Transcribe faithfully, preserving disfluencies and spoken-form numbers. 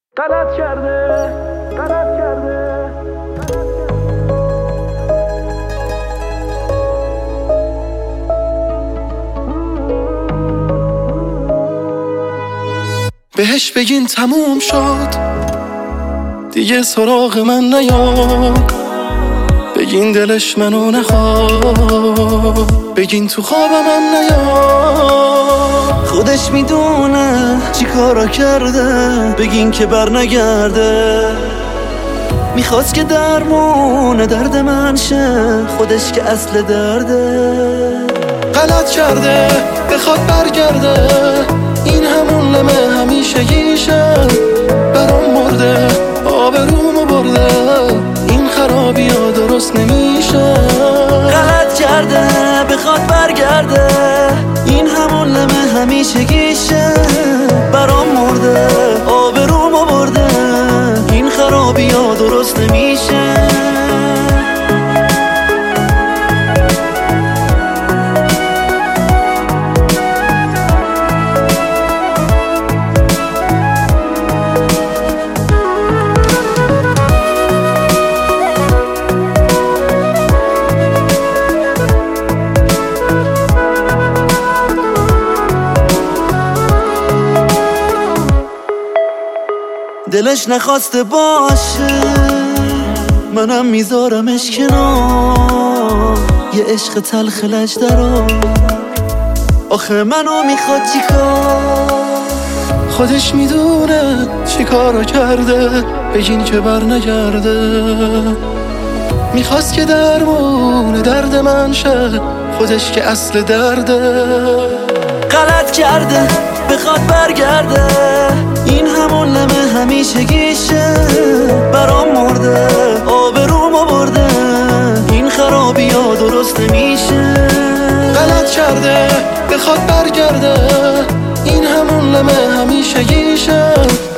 غلط کرده غلط کرده بهش بگین تموم شد دیگه سراغ من نیاد، بگین دلش منو نخواد، بگین تو خواب من نیاد. خودش میدونه چی کارا کرده، بگین که بر نگرده. میخواست که درمون درد من شه، خودش که اصل درده. غلط کرده بخواد برگرده، این همون لمه همیشگیشه. برام مرده آبرومو برده، این خرابی ها درست نمیشه. غلط کرده بخواد برگرده، این همون لمه همیشگیشه. برام مرده آبرومو برده، این خرابی ها درست نمیشه. دلش نخواسته باشه، منم میذارمش کنار. یه عشق تلخ لجدرا، آخه منو میخواد چیکار؟ خودش میدونه چی کارو کرده، بگین که بر نگرده. میخواست که درمون درد من شه، خودش که اصل درده. غلط کرده بخواد برگرده، این همون لمه همیشگیشه. برام مرده آبرومو برده، این خرابی ها درست نمیشه. غلط کرده بخواد برگرده، این همون لمه همیشگیشه.